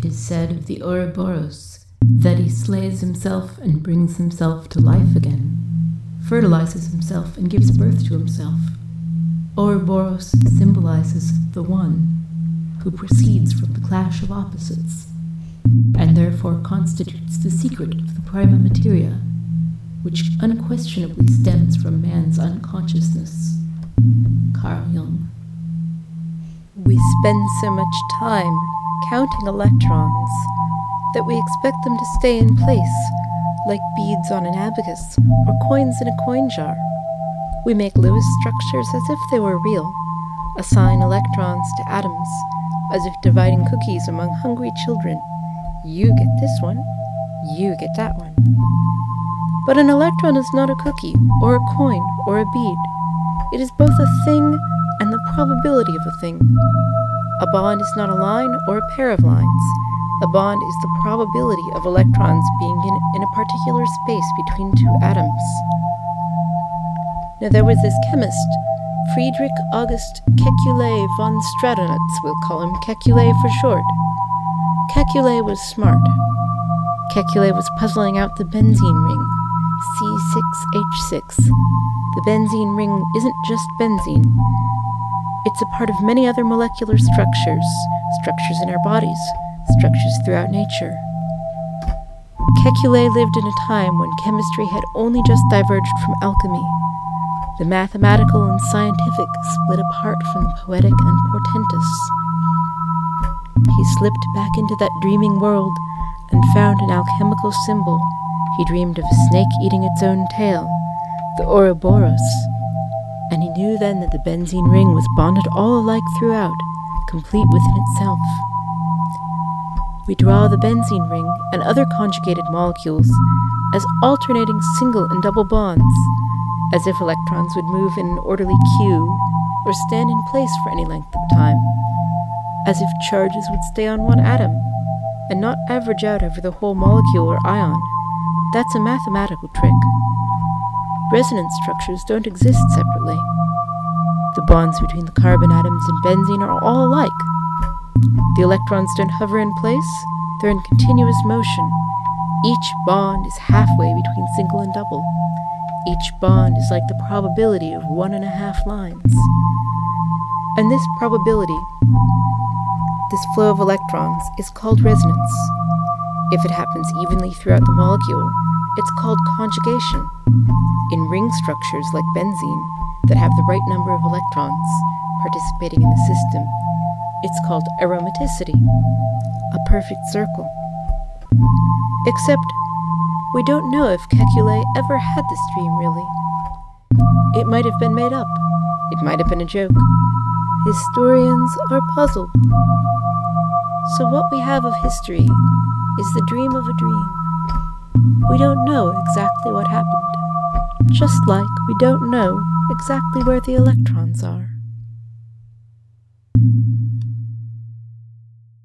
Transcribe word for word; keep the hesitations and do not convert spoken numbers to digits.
It is said of the Ouroboros that he slays himself and brings himself to life again, fertilizes himself and gives birth to himself. Ouroboros symbolizes the one who proceeds from the clash of opposites, and therefore constitutes the secret of the prima materia, which unquestionably stems from man's unconsciousness. Carl Jung. We spend so much time counting electrons that we expect them to stay in place, like beads on an abacus or coins in a coin jar. We make Lewis structures as if they were real, assign electrons to atoms, as if dividing cookies among hungry children. You get this one, you get that one. But an electron is not a cookie, or a coin, or a bead. It is both a thing and the probability of a thing. A bond is not a line or a pair of lines. A bond is the probability of electrons being in, in a particular space between two atoms. Now there was this chemist, Friedrich August Kekulé von Stradonitz, we'll call him Kekulé for short. Kekulé was smart. Kekulé was puzzling out the benzene ring, C six H six. The benzene ring isn't just benzene. It's a part of many other molecular structures, structures in our bodies, structures throughout nature. Kekulé lived in a time when chemistry had only just diverged from alchemy. The mathematical and scientific split apart from the poetic and portentous. He slipped back into that dreaming world and found an alchemical symbol. He dreamed of a snake eating its own tail, the Ouroboros, and he knew then that the benzene ring was bonded all alike throughout, complete within itself. We draw the benzene ring and other conjugated molecules as alternating single and double bonds, as if electrons would move in an orderly queue or stand in place for any length of time, as if charges would stay on one atom and not average out over the whole molecule or ion. That's a mathematical trick. Resonance structures don't exist separately. The bonds between the carbon atoms and benzene are all alike. The electrons don't hover in place, they're in continuous motion. Each bond is halfway between single and double. Each bond is like the probability of one and a half lines. And this probability, this flow of electrons, is called resonance. If it happens evenly throughout the molecule, it's called conjugation. In ring structures like benzene that have the right number of electrons participating in the system, it's called aromaticity, a perfect circle. Except, we don't know if Kekulé ever had this dream, really. It might have been made up. It might have been a joke. Historians are puzzled. So what we have of history is the dream of a dream. We don't know exactly what happened, just like we don't know exactly where the electrons are.